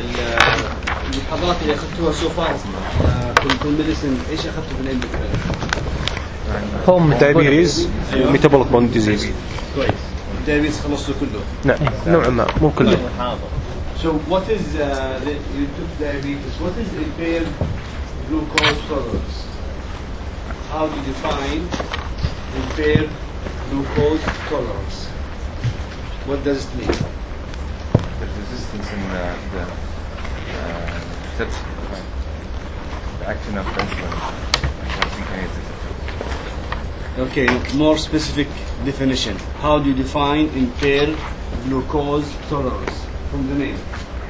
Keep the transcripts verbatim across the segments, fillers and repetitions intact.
اللحظات اللي اخذتوها سو فار في الميديسن ايش اخذتوا في الاندوكراين؟ هم diabetes metabolic bone disease. كويس. diabetes خلصتوا كله؟ نعم نوعا ما مو كله. So what is uh, the, you took diabetes? What is impaired glucose tolerance? How do you define impaired glucose tolerance? What does it mean? The resistance in the, the, uh, that's the action of insulin. Okay, more specific definition. How do you define impaired glucose tolerance from the name?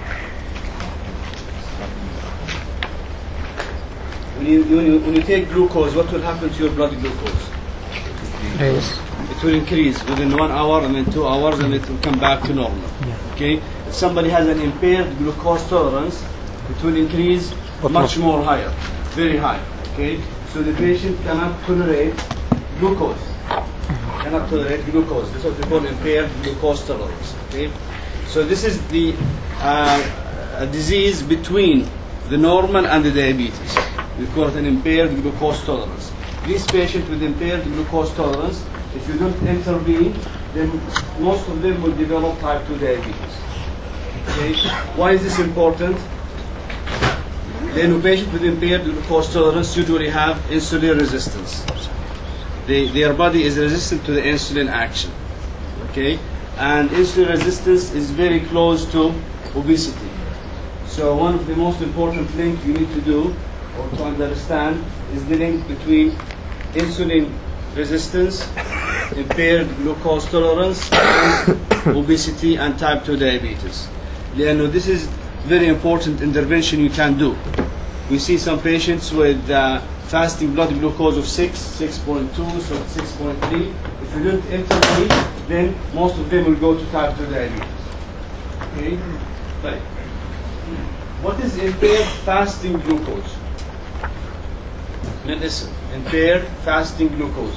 When you, when you, when you take glucose, what will happen to your blood glucose? Yes. It will increase within one hour and then two hours and it will come back to normal. Yeah. Okay? If somebody has an impaired glucose tolerance, it will increase much more higher, very high. Okay? So the patient cannot tolerate glucose. Cannot tolerate glucose. This is what we call impaired glucose tolerance. Okay? So this is the uh, a disease between the normal and the diabetes. We call it an impaired glucose tolerance. These patients with impaired glucose tolerance, if you don't intervene, then most of them will develop type two diabetes. Okay? Why is this important? Then patients with impaired glucose tolerance usually have insulin resistance. They, their body is resistant to the insulin action. Okay? And insulin resistance is very close to obesity. So one of the most important things you need to do or to understand is the link between insulin resistance, impaired glucose tolerance, and obesity and type two diabetes. Leano, this is very important intervention you can do. We see some patients with uh, fasting blood glucose of six, six point two, so six point three. If you don't intervene, then most of them will go to type two diabetes. Okay? Right. What is impaired fasting glucose? Medicine. Impaired fasting glucose.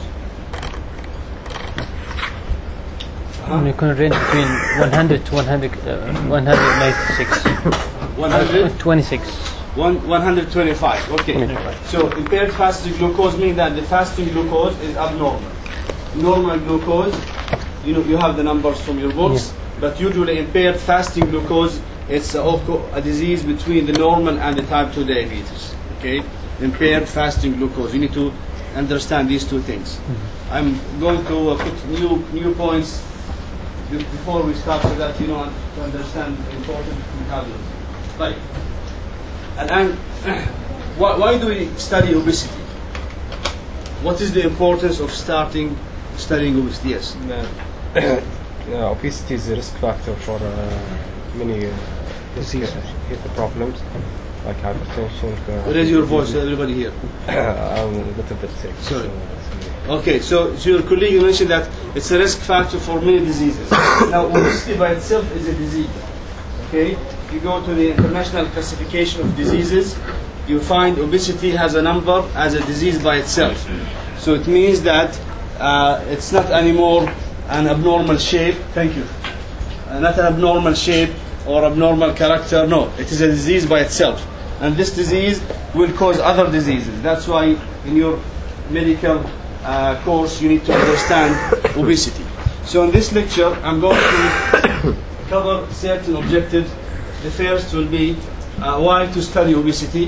Uh-huh. يكون range between one hundred to one hundred, uh, one hundred ninety-six. one hundred twenty-six. One, one hundred twenty-five. Okay. twenty-five. So impaired fasting glucose means that the fasting glucose is abnormal. Normal glucose, you know, you have the numbers from your books, Yeah. but usually impaired fasting glucose, it's a, a disease between the normal and the type two diabetes. Okay. Impaired fasting glucose. You need to understand these two things. Mm-hmm. I'm going to uh, put new new points before we start so that you know to understand the important vocabulary. Right. And, and why, why do we study obesity? What is the importance of starting studying obesity? Yes. Uh, yeah, obesity is a risk factor for uh, many uh, disease problems. Like hypertension. Uh, Raise your voice, everybody here. I'm a little bit sick. Sorry. So, Okay, so, so your colleague mentioned that it's a risk factor for many diseases. Now, obesity by itself is a disease. Okay, if you go to the International Classification of Diseases, you find obesity has a number as a disease by itself. So it means that uh, it's not anymore an abnormal shape. Thank you. Uh, not an abnormal shape or abnormal character. No, it is a disease by itself. And this disease will cause other diseases. That's why in your medical uh, course you need to understand obesity. So in this lecture I'm going to cover certain objectives. The first will be uh, why to study obesity.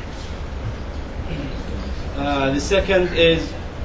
Uh, the second is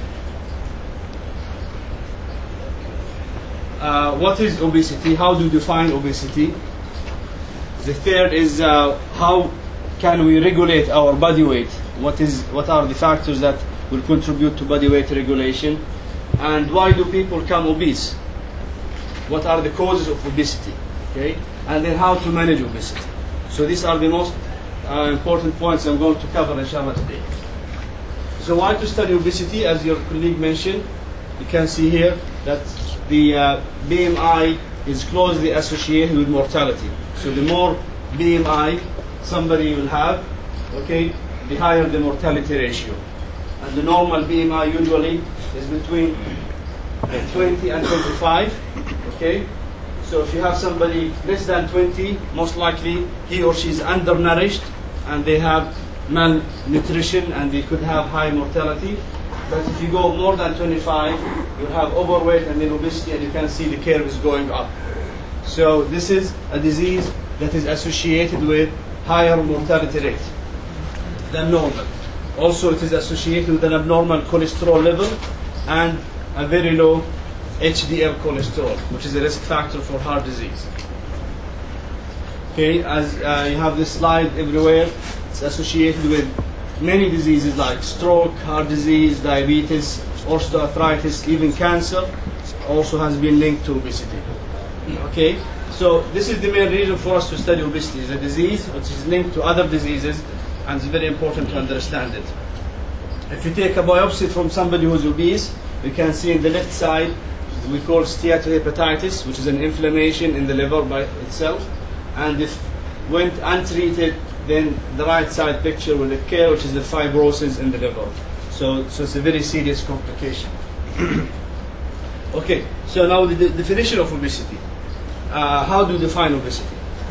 uh, what is obesity? How do you define obesity? The third is uh, how can we regulate our body weight? What is what are the factors that will contribute to body weight regulation? And why do people become obese? What are the causes of obesity? Okay, and then how to manage obesity. So these are the most uh, important points I'm going to cover inshallah today. So why to study obesity? As your colleague mentioned, you can see here that the uh, B M I is closely associated with mortality. So the more B M I somebody will have, okay, the higher the mortality ratio. And the normal B M I usually is between twenty and twenty-five, okay? So if you have somebody less than twenty, most likely he or she is undernourished and they have malnutrition and they could have high mortality. But if you go more than twenty-five, you have overweight and then obesity, and you can see the curve is going up. So this is a disease that is associated with higher mortality rate than normal. Also, it is associated with an abnormal cholesterol level and a very low H D L cholesterol, which is a risk factor for heart disease. Okay, as uh, you have this slide everywhere, it's associated with many diseases like stroke, heart disease, diabetes, osteoarthritis, even cancer. Also has been linked to obesity. Okay, so this is the main reason for us to study obesity. It's a disease which is linked to other diseases, and it's very important to understand it. If you take a biopsy from somebody who's obese, you can see in the left side, we call steatohepatitis, which is an inflammation in the liver by itself, and if went untreated, then the right side picture will occur, which is the fibrosis in the liver. So, so it's a very serious complication. Okay, so now the, the definition of obesity. Uh, how do you define obesity?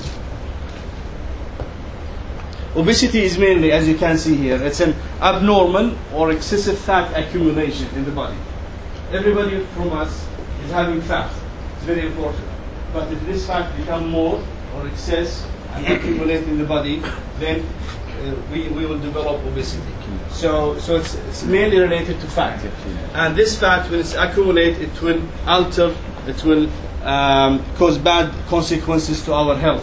Obesity is mainly, as you can see here, it's an abnormal or excessive fat accumulation in the body. Everybody from us is having fat. It's very important. But if this fat becomes more or excess and accumulate in the body, then uh, we, we will develop obesity. So, so it's, it's mainly related to fat. And this fat, when it's accumulated, it will alter, it will um, cause bad consequences to our health.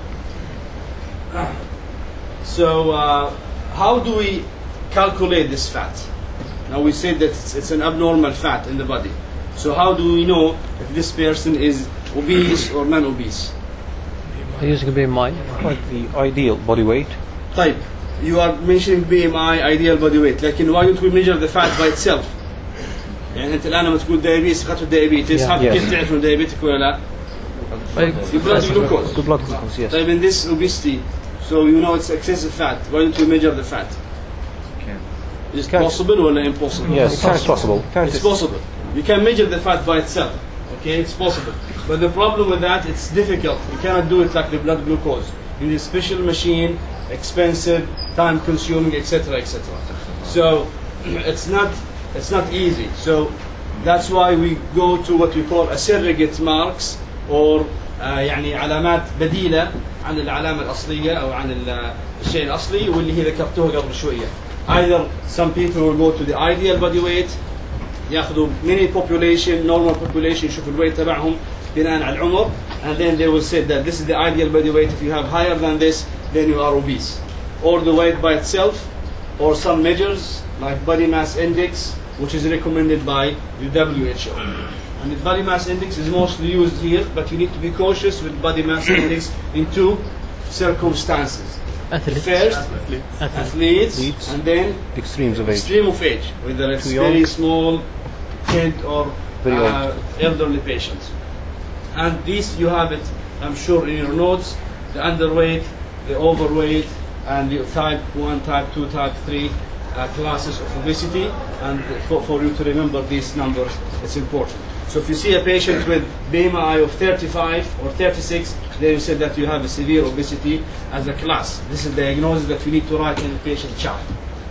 So, uh, how do we calculate this fat? Now we said that it's, it's an abnormal fat in the body. So how do we know if this person is obese or non-obese? Using B M I. Like the ideal body weight. Type. You are mentioning B M I, ideal body weight. لكن why don't we measure the fat by itself? يعني أنت الآن لما تقول diabetes خدت diabetes Yeah. هل Yes. كيف تعرف إنه diabetic ولا لا؟ The blood glucose. The blood glucose, yes. طيب in this obesity, so you know it's excessive fat. Why don't we measure the fat? Can't. Is it Can't. possible or impossible? Yes, it's possible. Can't It's possible. You can measure the fat by itself. Okay, it's possible. But the problem with that, it's difficult. You cannot do it like the blood glucose. You need a special machine, expensive, time-consuming, et cetera, et cetera. So it's not it's not easy. So that's why we go to what we call a surrogate marks, or uh, يعني علامات بديلة عن العلامة الأصلية أو عن ال- الشيء الأصلي واللي هي ذكرتوها قبل شوية. Either some people will go to the ideal body weight, ياخذوا mini population, normal population، يشوفوا الويت تبعهم بناء على العمر, and then they will say that this is the ideal body weight. If you have higher than this, then you are obese. Or the weight by itself, or some measures like body mass index, which is recommended by the W H O. And the body mass index is mostly used here, but you need to be cautious with body mass index in two circumstances. Athletes. First, Athletes. athletes, Athletes. and then The extremes of age. extreme of age, whether it's Too young. very small kid or Very uh, elderly patients. And these you have it, I'm sure, in your notes: the underweight, the overweight, and the type one, type two, type three uh, classes of obesity. And for, for you to remember these numbers, it's important. So if you see a patient with B M I of thirty-five or thirty-six, then you say that you have a severe obesity as a class. This is the diagnosis that you need to write in the patient chart.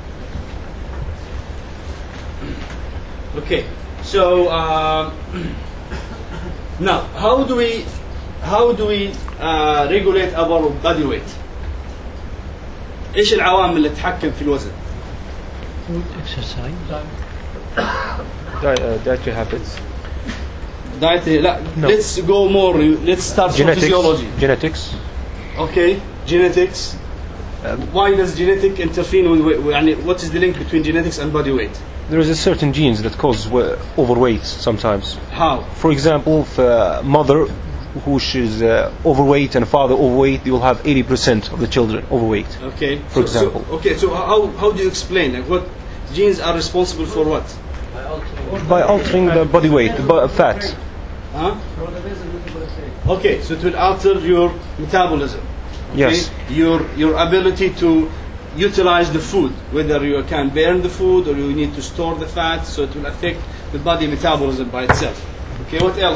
Okay, so uh, now how do we how do we uh, regulate our body weight? ايش العوامل اللي تتحكم في الوزن؟ Exercise. Di- uh, dietary habits. Dietary. لا, No. let's go more. Let's start from Genetics. physiology. Genetics. Okay, genetics. Um, Why does genetic interfere with weight? يعني what is the link between genetics and body weight? There is a certain genes that cause wa- overweight sometimes. How? For example, if a mother who is uh, overweight and a father overweight, they will have eighty percent of the children overweight. Okay. For So- example. So, okay, so how how do you explain? Like what genes are responsible for what? By altering the body weight, the bu- fat. Huh? Okay, so it will alter your metabolism. Okay? Yes. Your your ability to utilize the food, whether you can burn the food or you need to store the fat, so it will affect the body metabolism by itself. Okay, what else?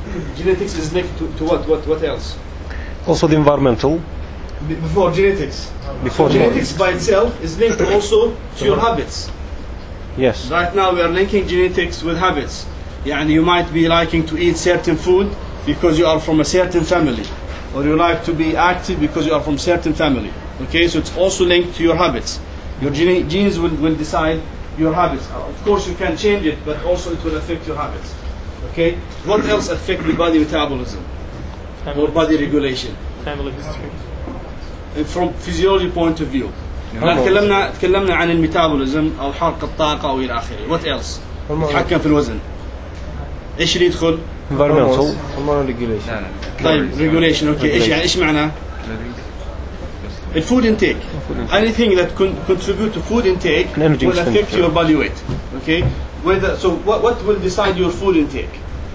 Genetics is linked to, to what, what, what else? Also the environmental. Be- Before genetics. Before Genetics by itself is linked also to your habits. Yes. Right now we are linking genetics with habits. Yeah, and you might be liking to eat certain food because you are from a certain family, or you like to be active because you are from certain family. Okay, so it's also linked to your habits. Your gene- genes will, will decide your habits. Of course you can change it, but also it will affect your habits. Okay, what else affect the body metabolism or body regulation? Family history. And from physiology point of view. الآن تكلمنا تكلمنا عن الميتابوليزم أو حرق الطاقة أو إلى آخره. What else؟ يتحكم في الوزن. إيش اللي يدخل؟ Environmental. Hormonal regulation. لا لا طيب regulation. أوكي إيش يعني إيش معناه؟ The food intake. Anything that con- contribute to food intake Energy will affect expenditure. your body weight. Okay. Whether, so what, what will decide your food intake?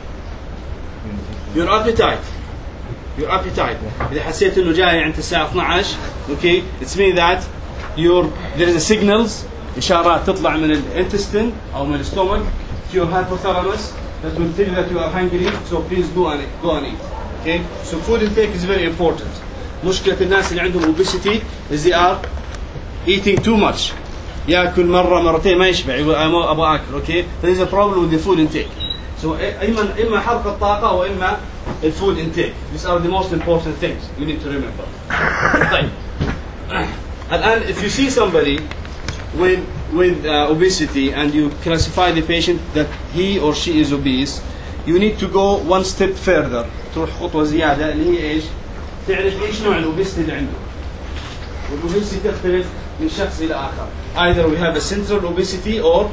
Your appetite. Your appetite. إذا حسيت إنه جاي عند الساعة اثنعش, okay, it's mean that your there is a signals إشارات تطلع من الانتستين أو من السtomach to your hypothalamus that will tell you that you are hungry. So please go and go and eat. Okay. So food intake is very important. مشكلة الناس اللي عندهم obesity is they are eating too much. ياكل مرة مرتين ما يشبع يقول أنا أبغى أكل. Okay. There is a problem with the food intake. So إما إما حرق الطاقة وإما the food intake. These are the most important things you need to remember. طيب. And if you see somebody with with uh, obesity and you classify the patient that he or she is obese, you need to go one step further. تروح خطوة زيادة اللي هي إيش؟ تعرف إيش نوع الأوبستي اللي عنده. والأوبستي تختلف من شخص إلى آخر. Either we have a central obesity or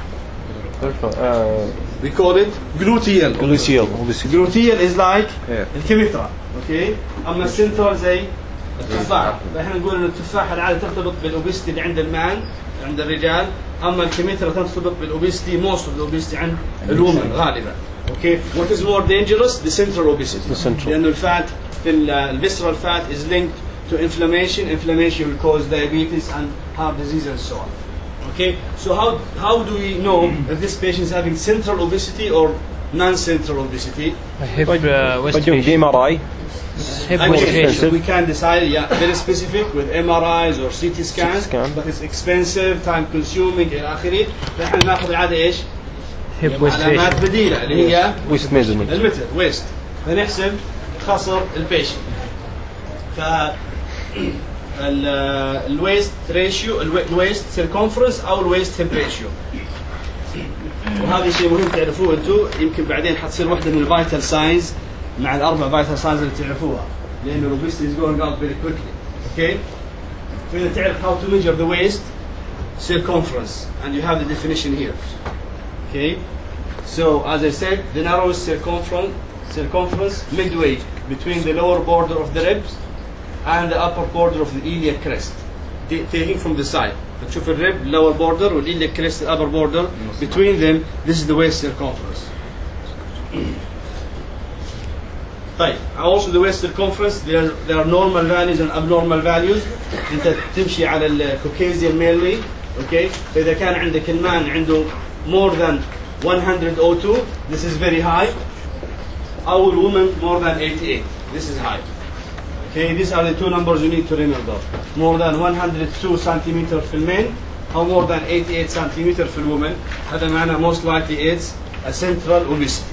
Uh, we call it gluteal. Gluteal. obesity. Gluteal is like Yeah. الكمثرى. Okay. أما السنترال زي التفاح. فإحنا نقول إن التفاح العادة ترتبط بالأوبستي اللي عند المان عند الرجال. أما الكمثرى ترتبط بالأوبستي most of the obesity عند الومن غالبا. Okay. What is more dangerous? The central obesity. The central. لأنه الفات في ال visceral fat is linked to inflammation. Inflammation will cause diabetes and heart disease and so on. Okay, so how how do we know if this patient is having central obesity or non-central obesity? hip uh, waist But you patient. M R I. hip And waist we- patient. we can decide, yeah, very specific with M R Is or C T scans, scan. but it's expensive, time consuming إلى آخره. نحن ناخذ العادة إيش؟ hip waist علامات patient. بديلة اللي هي Waist measurement. المتر ويست. فنحسب خصر البيشنت. ف الويست ريشيو الويست سيركونفرنس او الويست هيب ريشيو. وهذا شيء مهم تعرفوه انتم. يمكن بعدين حتصير واحده من الفايتال ساينز مع الاربع فايتال ساينز اللي تعرفوها, لانه الاوبستي از جوينج اوت فيري كويكلي. اوكي. فاذا تعرف how to measure the waist circumference and you have the definition here. Okay. So as I said, the narrowest circumference circumference midway between the lower border of the ribs and the upper border of the iliac crest, T- taking from the side. بتشوف الرib lower border والiliac crest the upper border. Between them, this is the waist circumference. طيب, also the waist circumference, there are, there are normal values and abnormal values. انت تمشي على ال Caucasian mainly, okay? فإذا كان عندك المان عنده more than one hundred oh two, this is very high. Our woman more than eighty-eight, this is high. Okay, these are the two numbers you need to remember. More than one hundred two centimeter في المين or more than eighty-eight centimeter في الwoman. هذا معناه most likely it's a central obesity.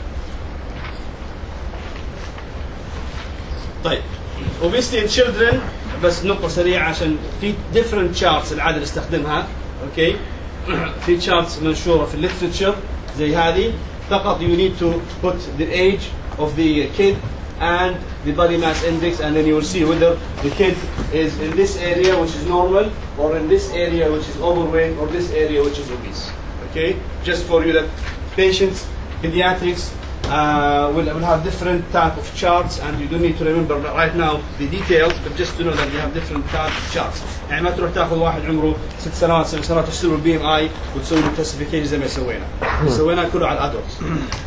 طيب, obesity in children, بس نقطة سريعة عشان في different charts العادة نستخدمها. Okay, في charts منشورة في الليترشر زي هذه. فقط you need to put the age of the kid and the body mass index, and then you will see whether the kid is in this area which is normal or in this area which is overweight or this area which is obese. Okay, just for you that patients, pediatrics uh, will, will have different type of charts, and you don't need to remember right now the details, but just to know that they have different type of charts. يعني ما تروح تاخذ واحد عمره ست سنوات سبع سنوات تحسب له البي ام اي وتسوي له كلاسيفيكيشن زي ما سوينا. سوينا كله على الادولتس.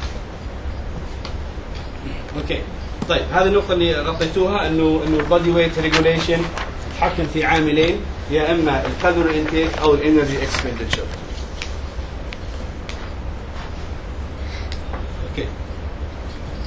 اوكي. طيب, هذه النقطة اللي غطيتوها انه انه البادي ويت ريجوليشن تتحكم في عاملين, يا اما الكالوري انتيك او الانرجي اكسبندتشر. اوكي.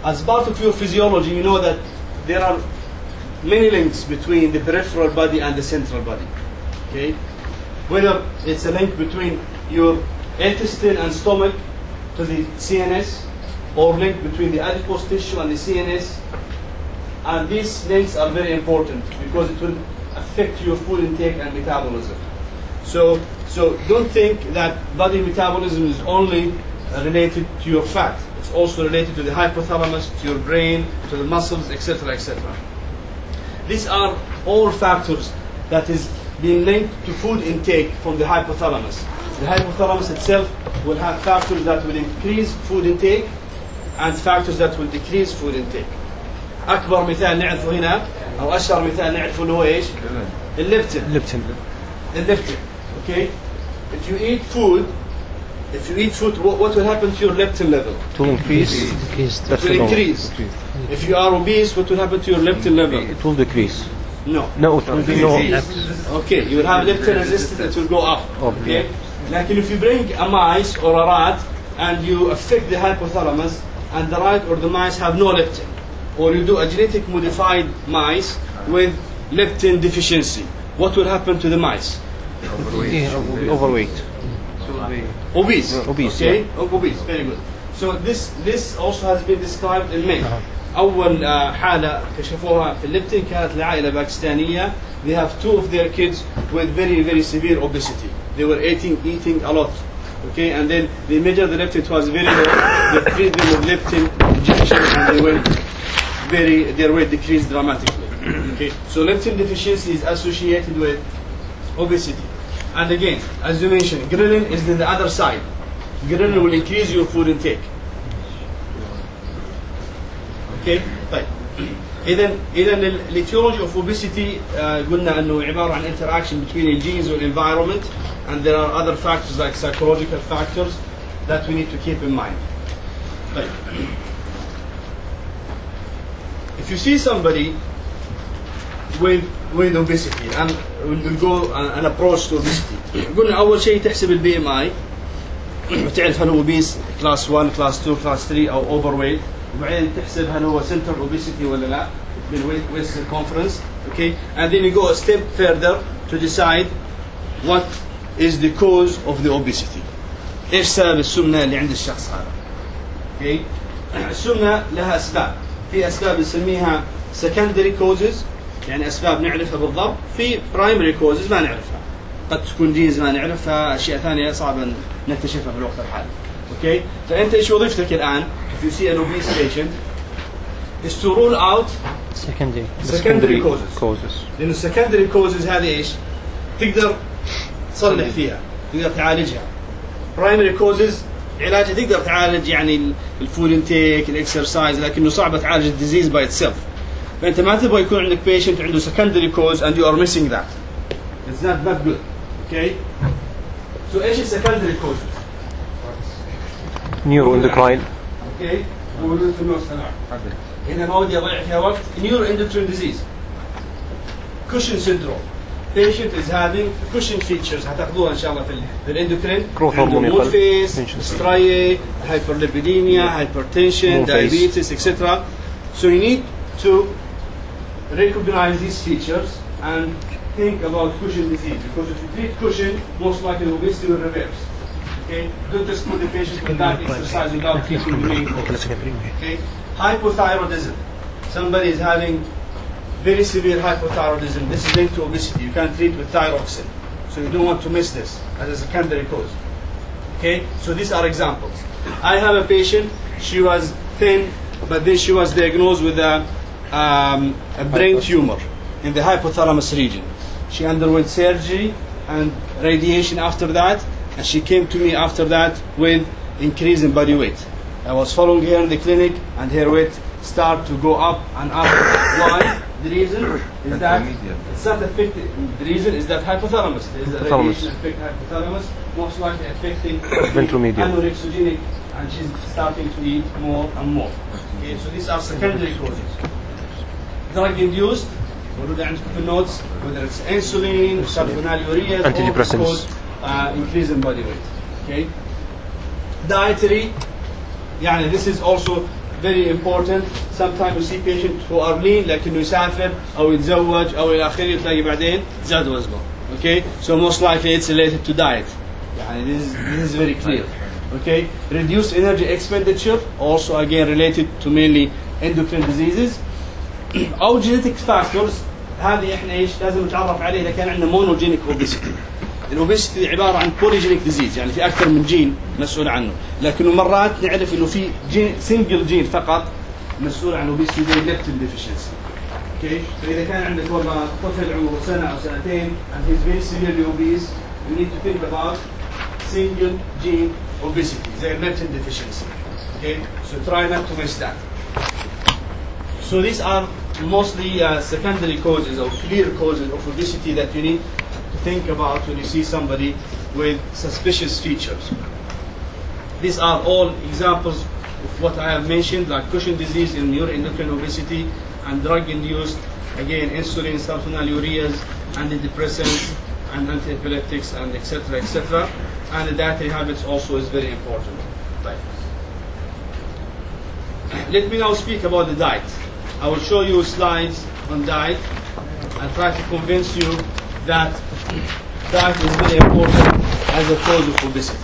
as part of your physiology, you know that there are many links between the peripheral body and the central body. Okay, whether it's a link between your intestine and stomach to the C N S, or link between the adipose tissue and the C N S, and these links are very important because it will affect your food intake and metabolism. So, so don't think that body metabolism is only related to your fat. It's also related to the hypothalamus, to your brain, to the muscles, et cetera, et cetera. These are all factors that is being linked to food intake from the hypothalamus. The hypothalamus itself will have factors that will increase food intake and factors that will decrease food intake. أكبر مثال نعرفه هنا أو أشهر مثال نعرفه اللي هو إيش؟ الليبتين. Lipton. الليبتين. Okay? If you eat food, if you eat food, what, what will happen to your leptin level? To increase. Increased. That's It will the normal. increase. If you are obese, what will happen to your leptin level? It will decrease. No. No, it will be no. Okay, you will have leptin resistance, it will go up. Okay. Like if you bring a mice or a rat and you affect the hypothalamus and the rat or the mice have no leptin, or you do a genetic modified mice with leptin deficiency, what will happen to the mice? Yeah, overweight. Obese. Obese, Okay, obese. Very good. So this this also has been described in men. أول uh, حالة كشفوها في الليبتين كانت لعائلة باكستانية. They have two of their kids with very very severe obesity. They were eating eating a lot. Okay, and then they measured the leptin, it was very low. They treated them with leptin injection and they went very, their weight decreased dramatically. Okay, so leptin deficiency is associated with obesity. And again, as you mentioned, ghrelin is in the other side. Ghrelin will increase your food intake. Okay, طيب. إذا إذا الetiology of obesity uh, قلنا إنه عبارة عن interaction between the genes and environment, and there are other factors like psychological factors that we need to keep in mind. طيب. If you see somebody with with obesity and we'll go an approach to obesity, قلنا أول شيء تحسب البي ام اي وتعرف هل هو obese class one, class two, class three أو overweight. وبعدين تحسب هل هو central obesity ولا لا بالwaist circumference. Okay, and then you go a step further to decide what is the cause of the obesity. ايش سبب السمنة اللي عند الشخص هذا. Okay, السمنة لها أسباب. في أسباب نسميها secondary causes، يعني أسباب نعرفها بالضبط. في primary causes ما نعرفها. قد تكون جينز ما نعرفها، أشياء ثانية صعب نكتشفها في الوقت الحالي. Okay, فأنت إيش وظيفتك الآن؟ If you see an obese patient, is to rule out secondary secondary causes. causes. لأن secondary causes هذه إيش؟ تقدر تصلح فيها، تقدر تعالجها. primary causes علاجها تقدر تعالج يعني الفود انتيك، الاكسرسايز، لكنه صعب تعالج الديزيز باي اتسيلف. فأنت ما تبغى يكون عندك patient عنده secondary cause and you are missing that. It's not that good. Okay? So إيش secondary causes؟ Neuroendocrine. اوكي موجود في النص هنا. هنا ما ودي اضيع فيها وقت. Neuroendocrine disease. Cushing syndrome. Patient is having Cushing features هتاخذوها ان شاء الله في ال في الاندوكرين. Growth hormone mood phase, striae, hyperlipidemia, hypertension, diabetes, et cetera. So you need to recognize these features and think about Cushing disease, because if you treat Cushing, most likely obesity will reverse. Okay, don't just put the patient without exercise, without treating the main cause. Okay, hypothyroidism. Somebody is having very severe hypothyroidism. This is linked to obesity. You can treat with thyroxine, so you don't want to miss this as a secondary cause. Okay, so these are examples. I have a patient. She was thin, but then she was diagnosed with a, um, a brain tumor in the hypothalamus region. She underwent surgery and radiation after that. And she came to me after that with increase in body weight. I was following her in the clinic and her weight started to go up and up. Why? The reason is that it's not affecting, the reason is that hypothalamus. There is a radiation affect hypothalamus, most likely affecting ventromedial, anorexogenic, and she's starting to eat more and more. Okay, so these are secondary causes. Drug induced, notes, whether it's insulin, sulfonylurea, antidepressants. Uh, increase in body weight. Okay. Dietary, يعني this is also very important. Sometimes you see patients who are lean لكنه يسافر أو يتزوج أو إلى آخره تلاقي بعدين زاد وزنه. Okay, so most likely it's related to diet. يعني this is, this is very clear. Okay, reduced energy expenditure also again related to mainly endocrine diseases. أو genetic factors هذه احنا ايش لازم نتعرف عليه اذا كان عندنا monogenic obesity. الاوبستي عباره عن polygenic disease يعني في اكثر من جين مسؤول عنه، لكنه مرات نعرف انه في جين سنجل جين فقط مسؤول عن obesity زي leptin deficiency. اوكي، فاذا كان عندك والله طفل عمره سنه او سنتين and he's very severely obese, you need to think about single gene obesity زي leptin deficiency. Okay, so try not to miss that. So these are mostly uh, secondary causes or clear causes of obesity that you need to think about when you see somebody with suspicious features. These are all examples of what I have mentioned, like Cushing disease in neuroendocrine obesity and drug-induced, again, insulin, sulfonylureas, antidepressants, and antiepileptics, and et cetera, et cetera. And the dietary habits also is very important. Right. Let me now speak about the diet. I will show you slides on diet and try to convince you that diet is very important as a cause of obesity.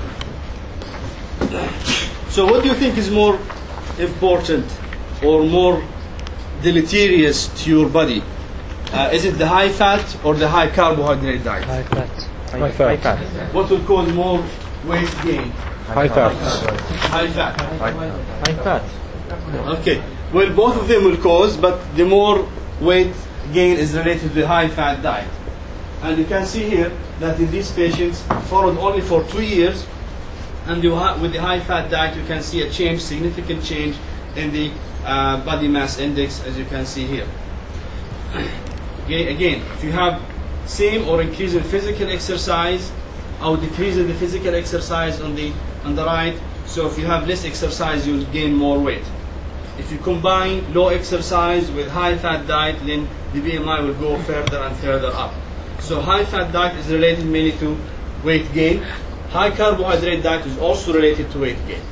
So what do you think is more important or more deleterious to your body? Uh, is it the high fat or the high carbohydrate diet? High fat. High fat. fat. What will cause more weight gain? High fat. High fat. High fat. Okay. Well, both of them will cause, but the more weight gain is related to the high fat diet. And you can see here that in these patients, followed only for two years, and you ha with the high fat diet, you can see a change, significant change in the uh, body mass index, as you can see here. Okay, again, if you have same or increase in physical exercise, or decrease in the physical exercise on the on the right, so if you have less exercise, you'll gain more weight. If you combine low exercise with high fat diet, then the B M I will go further and further up. So high fat diet is related mainly to weight gain. High carbohydrate diet is also related to weight gain.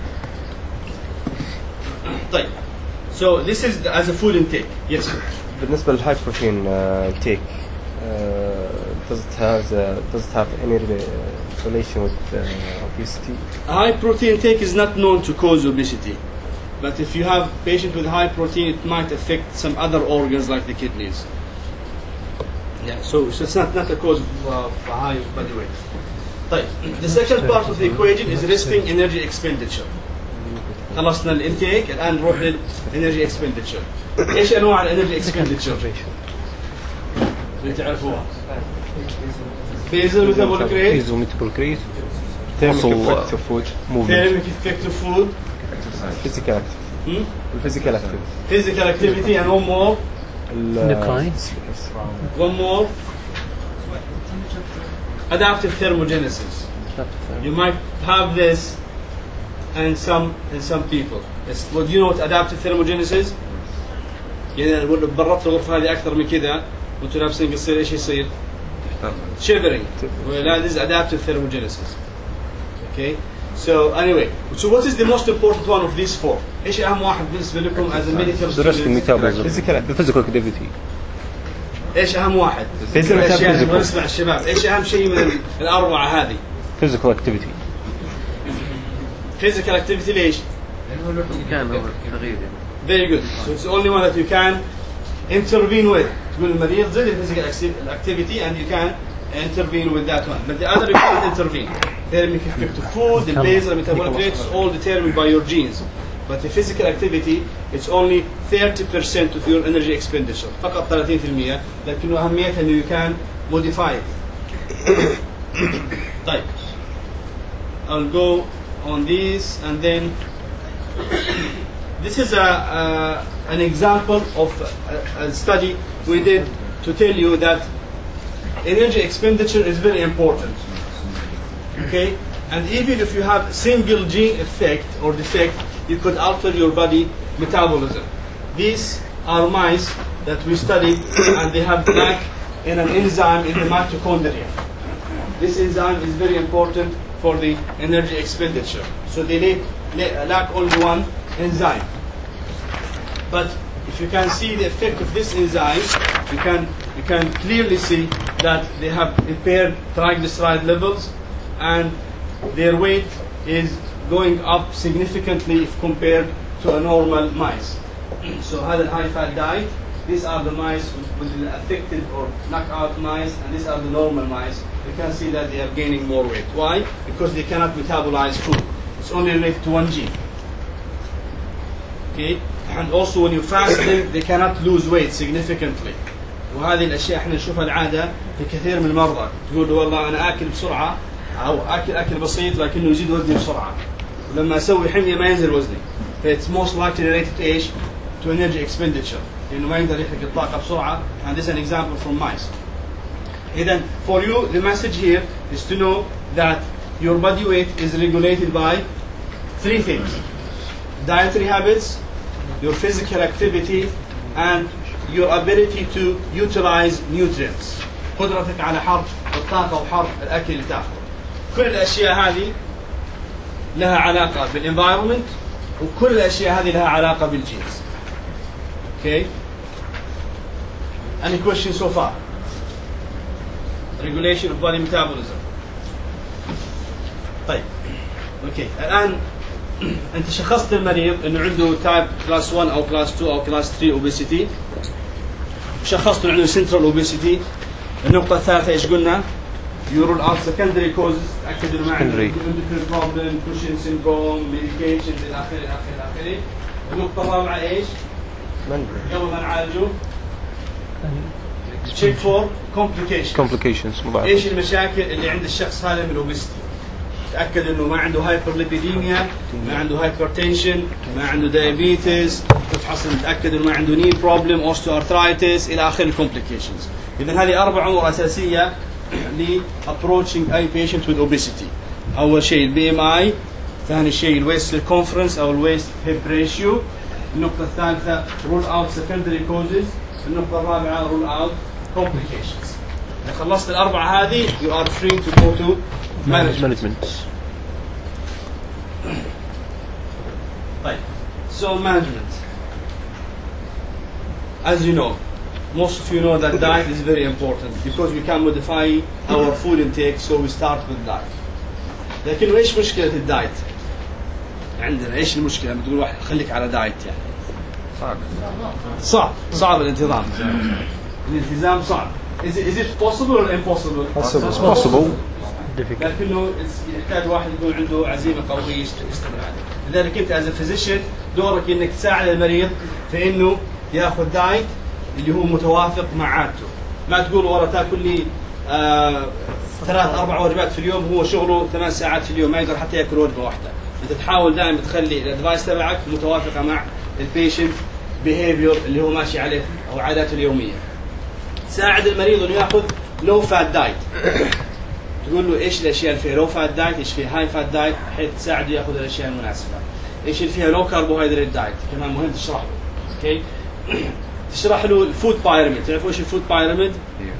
طيب. So this is as a food intake. Yes. بالنسبة للهاي protein uh, intake, uh, does it have uh, does it have any uh, relation with uh, obesity? High protein intake is not known to cause obesity, but if you have patient with high protein, it might affect some other organs like the kidneys. Yeah, so, so it's not, not a cause of uh, high body weight. طيب. The second part of the equation is resting energy expenditure. خلصنا الانتيك، الآن نروح للانرجي expenditure. ايش انواع الانرجي expenditure؟ اللي تعرفوها. Basal metabolic rate. Basal metabolic rate. Thermic Also, effect of food. movement. Thermic effect of food. Physical activity. Hmm? Physical activity. Physical activity, and one more. Endocrine. One more. Adaptive thermogenesis. You might have this in some in some people. It's, well, do you know what adaptive thermogenesis? يعني لو برطت الغرفة هذه أكثر من كذا وأنتم لابسين قصير إيش يصير؟ Shivering. Well, this is adaptive thermogenesis. Okay. So anyway, so what is the most important one of these four? إيش أهم واحد بالنسبة لكم as a medical The resting student? metabolism. Physical- The physical activity. إيش أهم واحد؟ Physical الأشياء اللي activity. نسمع الشباب، إيش أهم شيء من ال- الأربعة هذه؟ Physical activity. Physical activity ليش؟ كان هو تغيير يعني. Very good. So it's the only one that you can intervene with. تقول المريض زي physical activity and you can intervene with that one. But the other you can't intervene. Thermic effect of food, the basal metabolic rates, all determined by your genes. But the physical activity, it's only thirty percent of your energy expenditure. فقط ثلاثين بالمئة. لكنه أهميتها إنه you can modify it. طيب. I'll go on these and then this is a, uh, an example of a, a study we did to tell you that energy expenditure is very important. Okay, and even if you have single gene effect or defect, you could alter your body metabolism. These are mice that we studied, and they have lack in an enzyme in the mitochondria. This enzyme is very important for the energy expenditure. So they lack, lack only one enzyme. But if you can see the effect of this enzyme, you can you can clearly see that they have impaired triglyceride levels and their weight is going up significantly if compared to a normal mice. So هذا high fat diet. These are the mice with the affected or knockout mice, and these are the normal mice. You can see that they are gaining more weight. Why? Because they cannot metabolize food. It's only related to one gene. Okay? And also when you fast them, they cannot lose weight significantly. وهذه الأشياء احنا نشوفها العادة في كثير من المرضى. تقول له والله أنا آكل بسرعة أو آكل أكل بسيط لكنه يزيد وزني بسرعة. ولما أسوي حمية ما ينزل وزني. It's most likely related to إيش؟ To energy expenditure. لأنه ما يقدر يحرق الطاقة بسرعة. And this is an example from mice. إذن for you the message here is to know that your body weight is regulated by three things: dietary habits, your physical activity, and your ability to utilize nutrients. قدرتك على حرق الطاقة وحرق الأكل اللي تأخذه. كل الأشياء هذه لها علاقة بالenvironment وكل الأشياء هذه لها علاقة بالجينز. Okay? Any questions so far? Regulation of body metabolism. طيب. Okay. الآن أنت شخصت المريض إنه عنده تايب كلاس واحد أو كلاس اثنين أو كلاس ثلاثة obesity. شخصت إنه عنده central obesity. النقطة الثالثة إيش قلنا؟ You rule out secondary causes. تأكد إنه ما عنده endocrine problem, Cushing syndrome, medications إلى آخره إلى آخره إلى آخره. النقطة الرابعة إيش؟ قبل ما نعالجه. Check for complications. Complications. ايش المشاكل اللي عند الشخص هذا من الاوبستي؟ تاكد انه ما عنده هايبرليبيديميا، ما عنده هايبرتنشن، ما عنده دايابيتس، تفحص تاكد انه ما عنده ني بروبلم، اوستيوارثرايتس الى اخر الكومبليكيشنز. اذا هذه اربع امور اساسيه ل approaching اي patient with obesity. اول شيء البي ام اي، ثاني شيء الويست سيركمفرنس او الويست هيب ريشيو، النقطه الثالثه rule out secondary causes، النقطه الرابعه rule out complications. إذا خلصت الأربعة هذه you are free to go to management. management. طيب. So management. As you know, most of you know that diet is very important because we can modify our food intake, so we start with diet. لكن إيش مشكلة الدايت؟ عندنا إيش المشكلة؟ لما تقول واحد خليك على دايت يعني. صعب. صعب صعب الانتظام. الالتزام صعب. Is it, is it possible or impossible? Possible. It's possible. لكنه يحتاج واحد يكون عنده عزيمة قوية يستمر عليه. لذلك أنت as a physician دورك إنك تساعد المريض في إنه يأخذ دايت اللي هو متوافق مع عادته. ما تقول والله تاكل لي آه ثلاث أربع وجبات في اليوم، هو شغله ثمان ساعات في اليوم ما يقدر حتى يأكل وجبة واحدة. أنت تحاول دائما تخلي الأدفايس تبعك متوافقة مع البيشنت behavior اللي هو ماشي عليه أو عاداته اليومية. تساعد المريض انه ياخذ لو فات دايت. تقول له ايش الاشياء اللي فيها لو فات دايت، ايش فيها هاي فات دايت، بحيث تساعده ياخذ الاشياء المناسبه. ايش اللي فيها لو كربوهيدرات دايت، كمان مهم تشرح له. اوكي؟ تشرح له الفود بايراميد. تعرفوا ايش الفود بايراميد؟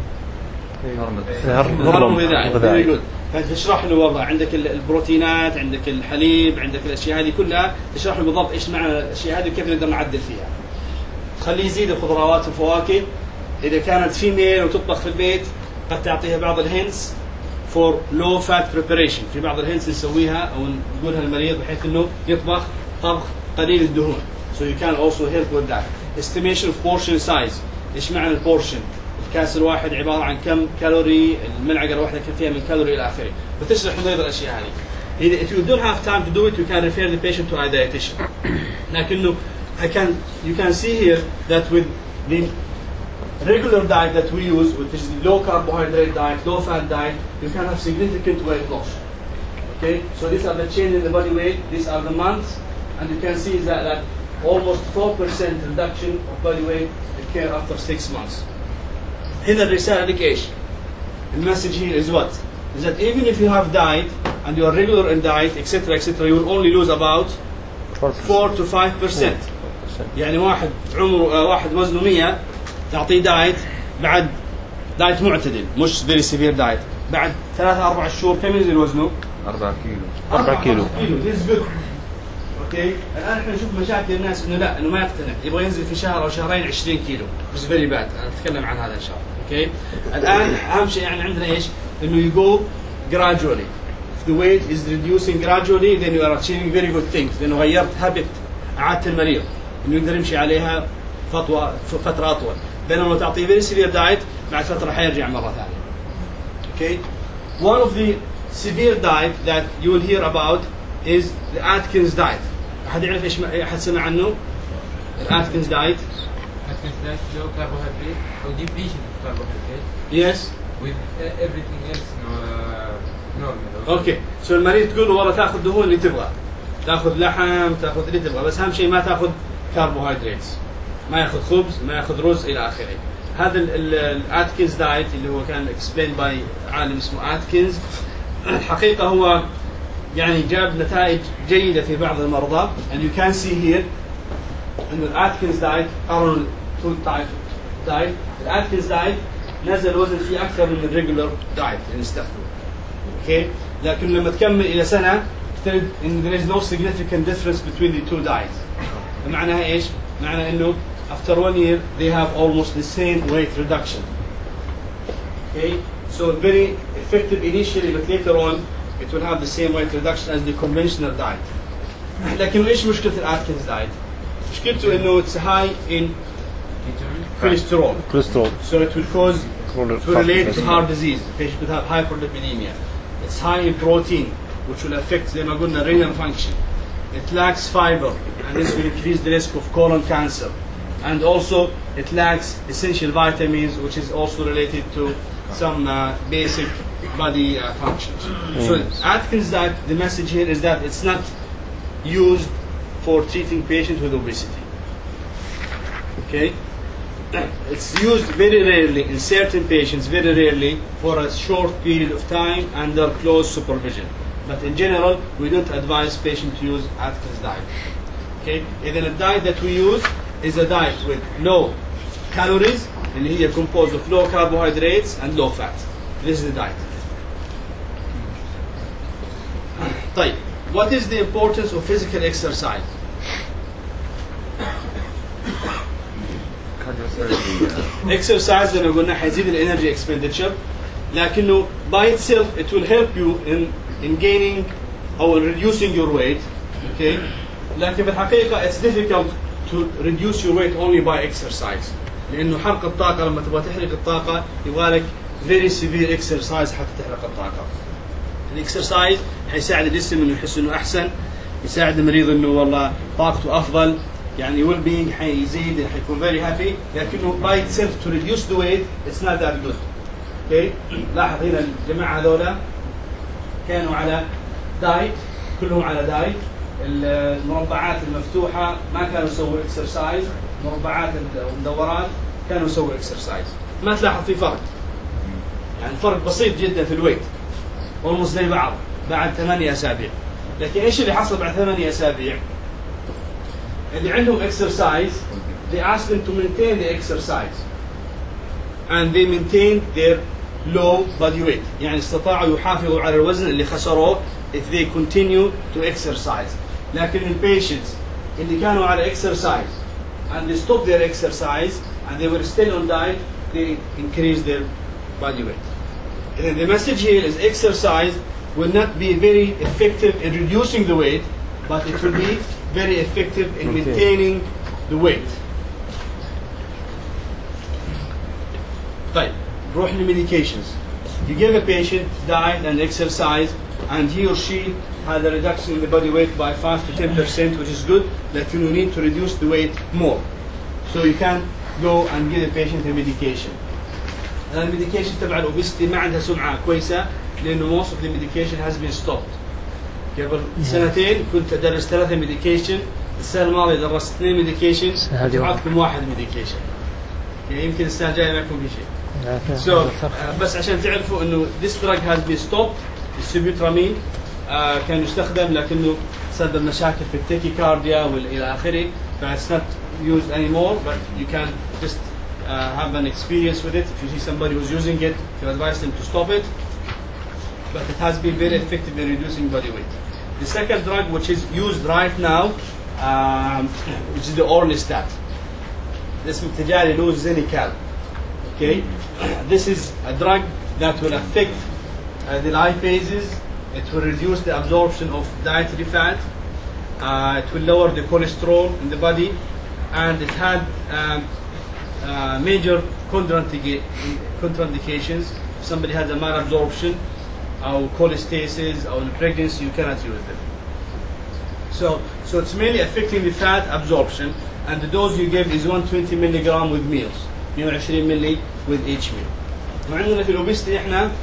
هرم غذائي. فتشرح له والله عندك البروتينات، عندك الحليب، عندك الاشياء هذه كلها، تشرح له بالضبط ايش معنى الاشياء هذه وكيف نقدر نعدل فيها. تخليه يزيد الخضروات والفواكه. إذا كانت فيميل وتطبخ في البيت قد تعطيها بعض الهنس for low fat preparation. في بعض الهنس نسويها أو نقولها للمريض بحيث إنه يطبخ طبخ قليل الدهون. So you can also help with that. Estimation of portion size. إيش معنى البورشن؟ الكاس الواحد عبارة عن كم كالوري، الملعقة الواحدة كم فيها من كالوري إلى آخره. فتشرح المريض الأشياء هذه. إذا if you don't have time to do it you can refer the patient to a dietitian. لكنه I can you can see here that with the regular diet that we use, which is low carbohydrate diet, low fat diet, you can have significant weight loss. Okay, so these are the change in the body weight, these are the months, and you can see that, that almost four percent reduction of body weight occur after six months. هنا الرسالة لك إيش؟ The message here is what? Is that even if you have diet and you are regular in diet, et cetera, et cetera, you will only lose about four to five percent. يعني واحد عمره واحد وزنه مية تعطيه دايت بعد دايت معتدل مش فيري سيفير دايت، بعد ثلاثة أربع شهور كم ينزل وزنه؟ أربعة كيلو. أربعة كيلو. This is good. اوكي الان احنا نشوف مشاكل الناس انه لا انه ما يقتنع يبغى ينزل في شهر او شهرين عشرين كيلو بس فيري باد انا اتكلم عن هذا ان شاء الله اوكي الان اهم شيء يعني عندنا ايش انه you go gradually if the weight is reducing gradually then you are achieving very good things لانه غيرت هابت عاده المريض انه يقدر يمشي عليها فتره فتره اطول بينما لو تعطيه very severe diet بعد فتره حيرجع مره ثانيه okay one of the severe diet that you will hear about is the Atkins diet. أحد يعرف إيش أحد سمع عنه؟ الأتكنز diet. Atkins diet low carbohydrate or depletion of carbohydrate. Yes. With uh, everything else no, uh, normal. Okay. So المريض تقول له والله تأخذ دهون اللي تبغى. تأخذ لحم، تأخذ اللي تبغى، بس أهم شيء ما تأخذ carbohydrates. ما يأخذ خبز، ما يأخذ رز إلى آخره. هذا الأتكنز دايت اللي هو كان explained by عالم اسمه أتكنز. الحقيقة هو يعني جاب نتائج جيدة في بعض المرضى and you can see here إنه الأتكنز دايت قارنوا التو تايب دايت الأتكنز دايت نزل وزن فيه أكثر من الريجولر دايت اللي نستخدمه أوكي لكن لما تكمل إلى سنة تجد إن there is no significant difference between the two diets معناها إيش؟ معناها إنه after one year they have almost the same weight reduction okay so very effective initially but later on it will have the same weight reduction as the conventional diet. لكن ايش مشكلة الأتكنز diet؟ مشكلته انه it's high in cholesterol. Cholesterol. So it will cause to relate to heart disease. The patient could have hyperlipidemia. It's high in protein, which will affect زي ما قلنا renal function. It lacks fiber, and this will increase the risk of colon cancer. And also it lacks essential vitamins, which is also related to some uh, basic body uh, functions. Mm. So Atkins diet, the message here is that it's not used for treating patients with obesity. Okay? It's used very rarely in certain patients, very rarely for a short period of time under close supervision. But in general, we don't advise patients to use Atkins diet. Okay? And then a diet that we use is a diet with low calories, and here composed of low carbohydrates and low fat. This is the diet. طيب, what is the importance of physical exercise? Exercise زي ما قلنا حيزيد الانرجي expenditure لكنه by itself it will help you in in gaining or reducing your weight okay لكن في الحقيقة it's difficult to reduce your weight only by exercise لأنه حرق الطاقة لما تبغى تحرق الطاقة يبغى لك very severe exercise حتى تحرق الطاقة. الاكسرسايز حيساعد الجسم انه يحس انه احسن، يساعد المريض انه والله طاقته افضل، يعني ويل بينج حيزيد، حيكون very happy، لكنه by itself to reduce the weight it's not that good. اوكي؟ لاحظ هنا الجماعة هذولا كانوا على دايت، كلهم على دايت، المربعات المفتوحة ما كانوا يسووا اكسرسايز، مربعات المدورات كانوا يسووا اكسرسايز. ما تلاحظ في فرق. يعني فرق بسيط جدا في الويت. almost زي بعض بعد ثمانية أسابيع. لكن ايش اللي حصل بعد ثمانية أسابيع؟ اللي عندهم exercise they ask them to maintain the exercise and they maintain their low body weight. يعني استطاعوا يحافظوا على الوزن اللي خسروه if they continue to exercise. لكن البيشنتس اللي كانوا على exercise and they stopped their exercise and they were still on diet they increased their body weight. And the message here is exercise will not be very effective in reducing the weight, but it will be very effective in maintaining the weight. طيب نروح للمedications. You give a patient diet and exercise and he or she had a reduction in the body weight by five to ten percent, which is good, that you need to reduce the weight more. So you can go and give the patient a medication. الميديكيشن تبع الاوبستي ما عندها سمعه كويسه لانه most of the medication has been stopped. قبل سنتين كنت ادرس ثلاثه ميديكيشن، السنه الماضيه درست اثنين ميديكيشن، وعطكم واحد ميديكيشن. يعني يمكن السنه الجايه ما يكون في شيء. So uh, بس عشان تعرفوا انه this drug has been stopped. السيبوترامين uh, كان يستخدم لكنه سبب مشاكل في التيكيكارديا والى اخره، ف it's not used anymore, but you can just Uh, have an experience with it. If you see somebody who's using it, you advise them to stop it. But it has been very effective in reducing body weight. The second drug, which is used right now, um, which is the Orlistat. This متجاري له Zenical. Okay, this is a drug that will affect uh, the lipases. It will reduce the absorption of dietary fat. Uh, it will lower the cholesterol in the body, and it had um, uh, major contraindica- contraindications. If somebody has a malabsorption or cholestasis or pregnancy, you cannot use them. So, so it's mainly affecting the fat absorption, and the dose you give is one hundred twenty milligram with meals, مئة وعشرين ملي with each meal. وعندنا في الأوبستي إحنا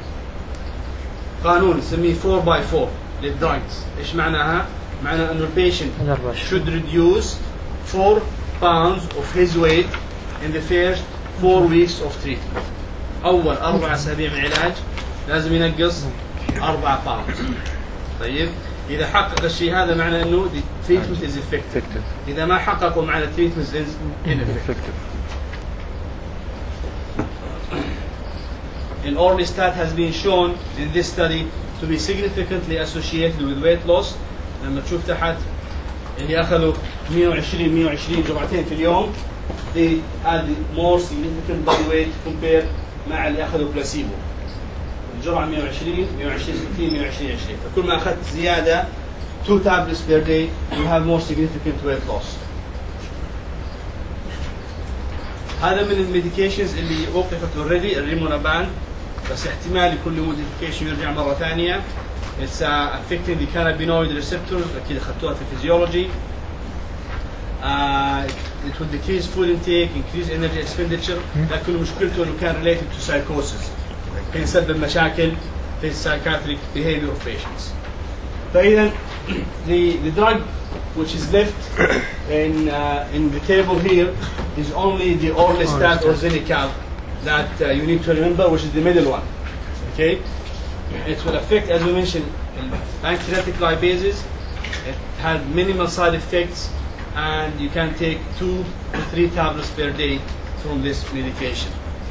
قانون نسميه four by four للدراجز. إيش معناها؟ معناها إنه البيشنت should reduce four pounds of his weight in the first four weeks of treatment. أول أربع أسابيع من العلاج لازم ينقص أربعة pounds. طيب إذا حقق الشيء هذا معناه إنه the treatment is effective. إذا ما حققوا معناه treatment is ineffective. And Orlistat has been shown in this study to be significantly associated with weight loss. لما تشوف تحت اللي أخذوا مئة وعشرين مئة وعشرين جرعتين في اليوم they had more significant body weight compared مع اللي أخذوا بلاسيبو. الجرعة مئة وعشرين مئة وعشرين ستين مئة وعشرين عشرين. فكل ما أخذت زيادة two tablets per day you have more significant weight loss. هذا من الميديكيشنز اللي وقفت already الريمونابان، بس احتمال يكون له موديفيكيشن يرجع مرة ثانية. It's uh, affecting the cannabinoid receptors. أكيد أخذتوها في physiology. Uh, it will decrease food intake, increase energy expenditure. لكن مشكلته إنه كان related to psychosis. كان يسبب مشاكل في psychiatric behavior of patients. فإذا the the drug which is left in uh, in the table here is only the Orlistat or Zenical that uh, you need to remember, which is the middle one. Okay, it will affect, as we mentioned, pancreatic lipases. It has minimal side effects, and you can take two to three tablets per day from this medication.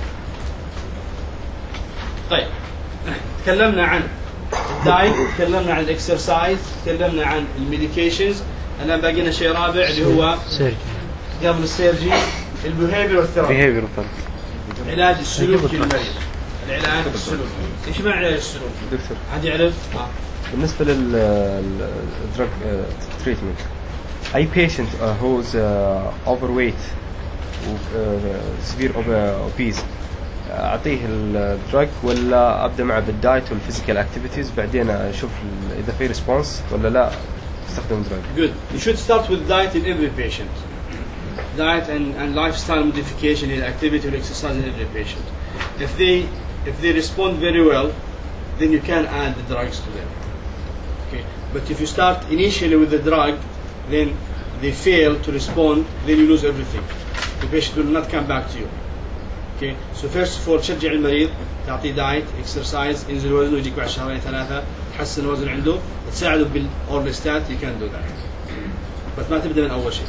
طيب تكلمنا عن الدايت، تكلمنا عن الاكسرسايز، تكلمنا عن الميديكيشنز. الان باقي لنا شيء رابع اللي هو قبل السيرجي البيهيفير ثيرابي. علاج السلوكي للمريض. العلاج السلوكي. ايش معنى العلاج السلوكي؟ دكتور حد يعرف؟ آه. بالنسبة للدراج تريتمنت أي patient uh, who's uh, overweight و uh, severe obese أعطيه الدراج ولا أبدأ معه بالدايت والفيزيكال أكتيفيتيز بعدين أشوف إذا في ريسبونس ولا لا استخدم دراج؟ Good. You should start with diet in every patient. Diet and, and lifestyle modification in activity and exercise in every patient. If they if they respond very well, then you can add the drugs to them. Okay. But if you start initially with the drug, then they fail to respond, then you lose everything. The patient will not come back to you. Okay. So first of all تشجع المريض، تعطيه دايت، اكسرسايز، ينزل وزنه يجيك بعد شهرين ثلاثة، تحسن الوزن عنده، تساعده بالأورليستات، you can do that. بس ما تبدأ من أول شيء.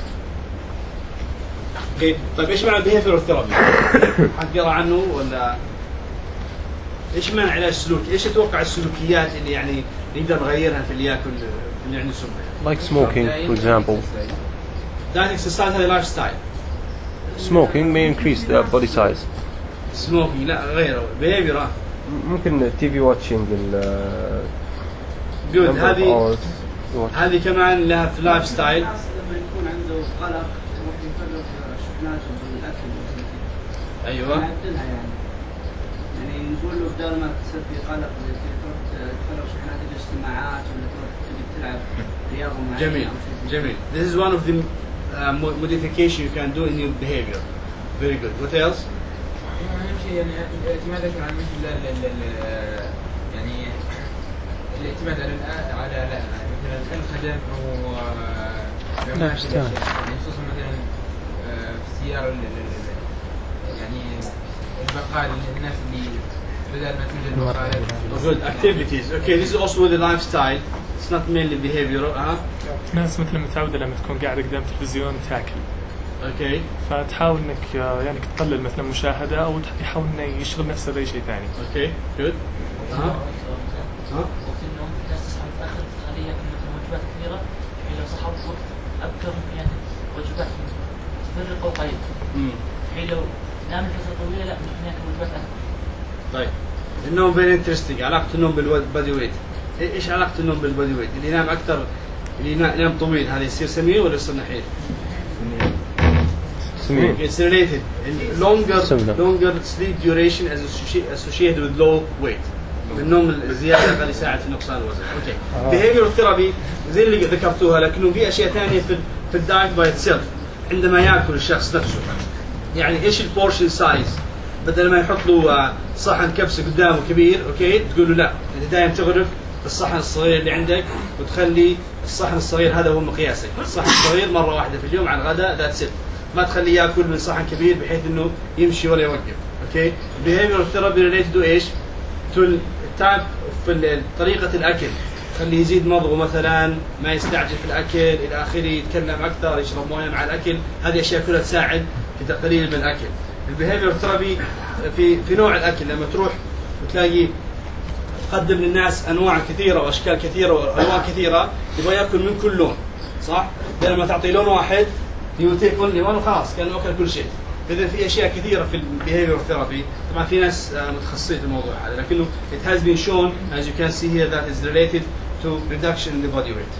Okay. طيب ايش معنى البيهيفير ثيرابي؟ حد قرأ عنه ولا؟ ايش معنى علاج السلوكي؟ ايش تتوقع السلوكيات اللي يعني نقدر نغيرها في اللي ياكل اللي عنده سمنة؟ Like smoking, for example. That exercise هذا لايف ستايل. Smoking may increase the body size. Smoking لا غيره behavior. ممكن تي في واتشنج ال Good. هذه هذه كمان لها في لايف ستايل. لما يكون عنده قلق يروح يفرغ شحناته بالاكل. ايوه. نعدلها يعني. يعني نقول له بدل ما تصير في قلق تروح تفرغ شحناتك باجتماعات ولا تروح تلعب رياضه معينه. جميل جميل. This is one of the uh, modification you can do in your behavior. Very good. What else? أهم شيء يعني اعتمادك على مثل يعني الاعتماد على على مثلا الخدم أو يعني خصوصا مثلا في السيارة يعني البقال الناس اللي بدل ما توجد بقال. Good activities. Okay, this is also with the lifestyle. It's not mainly behavioral. ها. ناس مثل متعودة لما تكون قاعدة قدام تلفزيون تاكل. Okay. فتحاول انك يعني تقلل مثلا مشاهده او يحاول انه يشغل نفسه باي شيء ثاني. Okay. Good. ها. ها. وقت النوم في ناس تصحى متأخر تخليها مرهقه وقليل. امم الحين لو نام فتره طويله لا ممكن ياكل وجبات اكثر. طيب النوم فيري انترستنج. علاقه النوم بالبادي ويت، ايش علاقه النوم بالبادي ويت؟ اللي ينام اكثر، اللي ينام طويل هذا يصير سمين ولا يصير نحيف؟ سمين. It's related. Longer longer sleep duration is associated with low weight. النوم الزياده قد يساعد في نقصان الوزن. اوكي. behavioral therapy زي اللي ذكرتوها، لكنه في اشياء ثانيه في في الدايت باي اتسيلف عندما ياكل الشخص نفسه. يعني ايش البورشن سايز؟ بدل ما يحط له صحن كبسه قدامه كبير، اوكي، تقول له لا، انت دائما تغرف الصحن الصغير اللي عندك وتخلي الصحن الصغير هذا هو مقياسك، الصحن الصغير مره واحده في اليوم على الغداء، ذاتس ات. ما تخليه ياكل من صحن كبير بحيث انه يمشي ولا يوقف. اوكي. behavioral therapy related to ايش؟ to التايب في طريقه الاكل، خليه يزيد مضغه مثلا، ما يستعجل في الاكل الى اخره، يتكلم اكثر، يشرب مويه مع الاكل، هذه اشياء كلها تساعد في تقليل من الاكل. البيهيفير ثيرابي في في نوع الاكل، لما تروح وتلاقي تقدم للناس انواع كثيره واشكال كثيره والوان كثيره، يبغى ياكل من كل لون، صح؟ لما تعطي لون واحد يوتيك اونلي وان وخلاص كانه اكل كل شيء. اذا في اشياء كثيره في البيهيفير ثيرابي، طبعا في ناس متخصصين في الموضوع هذا، لكنه it has been shown as you can see here that is related to reduction in the body weight.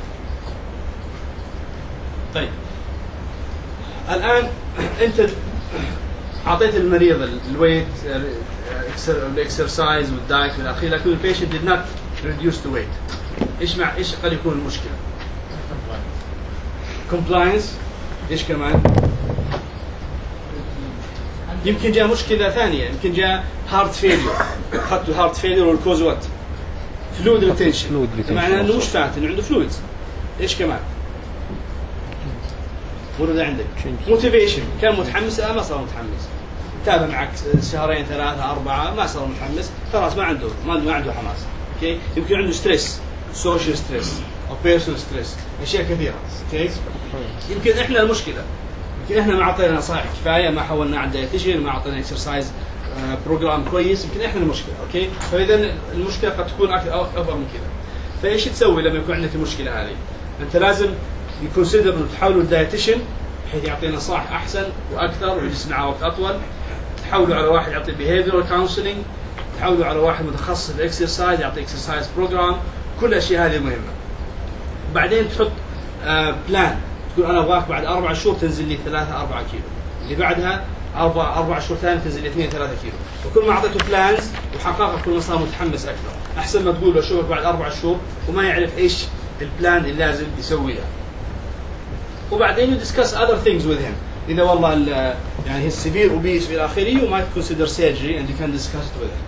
طيب الان انت اعطيت المريض الويت الاكسرسايز والدايت والاخير، لكن البيشنت did not reduce the weight. ايش مع ايش قد يكون المشكله؟ compliance. ايش كمان؟ يمكن جاء مشكله ثانيه، يمكن جاء هارت فيلير، اخذته هارت فيلير والكوز وات؟ فلويد ريتنشن، معناه انه مش فات، انه عنده فلويدز. ايش كمان؟ ولا عندك موتيفيشن، كان متحمس الان ما صار متحمس، تابع معك شهرين ثلاثه اربعه ما صار متحمس، خلاص ما عنده ما, ما عنده حماس. اوكي. يمكن عنده ستريس، سوشيال ستريس او بيرسونال ستريس، اشياء كثيره. اوكي. يمكن احنا المشكله، يمكن احنا ما اعطينا نصائح كفايه، ما حولنا على الدايتيشن، ما اعطينا اكسرسايز بروجرام كويس، يمكن احنا المشكله. اوكي. فاذا المشكله قد تكون اكبر من كذا. فايش تسوي لما يكون عندك المشكله هذه؟ انت لازم يكونسيدر انه تحاولوا الدايتيشن بحيث يعطي نصائح احسن واكثر ويجلس معه وقت اطول، تحاولوا على واحد يعطي behavioral counseling، تحاولوا على واحد متخصص في الاكسرسايز يعطي اكسرسايز بروجرام، كل الاشياء هذه مهمه. بعدين تحط آه بلان، تقول انا ابغاك بعد اربع شهور تنزل لي ثلاثة أربعة كيلو، اللي بعدها اربع اربع شهور ثاني تنزل لي اثنين ثلاثة كيلو، وكل ما اعطيته بلانز وحققها كل ما صار متحمس اكثر، احسن ما تقول له اشوفك بعد اربع شهور وما يعرف ايش البلان اللي لازم يسويها. وبعدين you discuss other things with him. إذا والله يعني he's severe obese في الآخر you might consider surgery and you can discuss it with him.